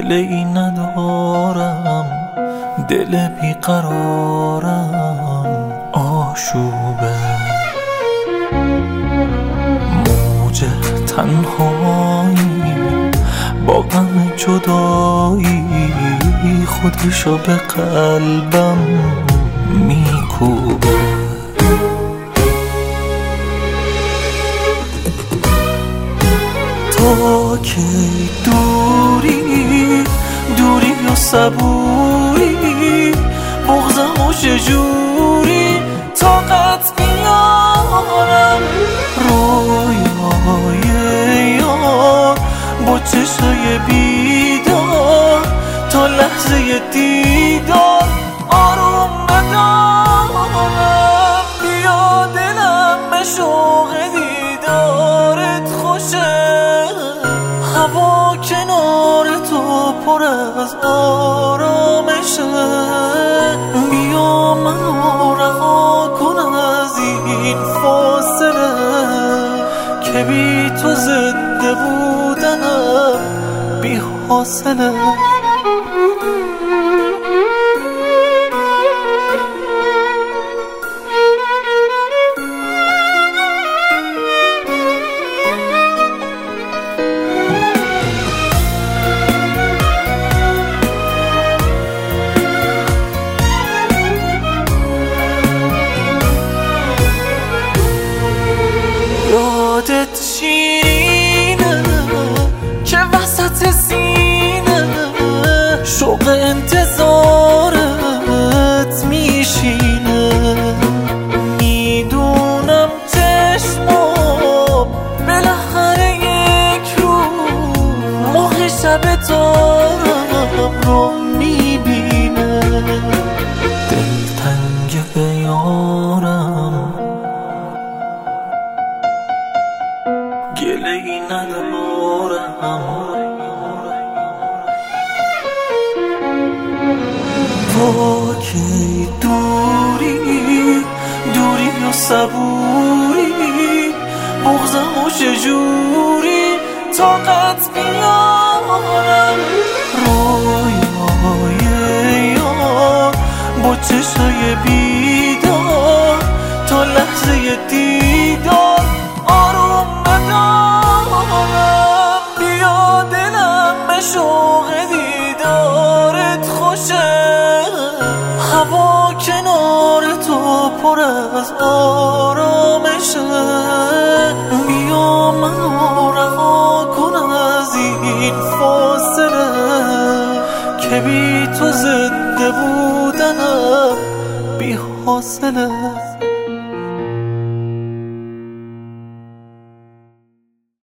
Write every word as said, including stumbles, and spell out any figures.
گله ای ندارم، دل بیقرارم آشوبه، موج تنهایی با غم جدایی خودشو به قلبم میکوبه. تا کی دوری دوری و صبوری، بغضم و چجوری طاقت بیارم، رویای یار با چشای بیدار تا لحظه دیدار آروم ندارم. بیا دلم به شوق دیدارت خوشه، هوا کنار تو پر از آرامشه، بیا منو رها کن از این فاصله که بی تو زنده بودنم بی حاصله. یادت شیرینه که وسط سینه شوق انتظارت میشینه، میدونم چشمام بالاخره یک رو ماه شب تارم رو میبینه. دلتنگ به یارم گله ای ندارم، تا کی دوری دوری و صبوری، بغضم و چجوری طاقت بیارم، رویای یار با چشای بیدار تا لحظه دیدار آروم ندارم. بیا دلم به شوق دیدارت خوشه، هوا کنار تو پر از آرامشه، بیا منو رها کن از این فاصله که بی تو زنده بودنم بی حاصله.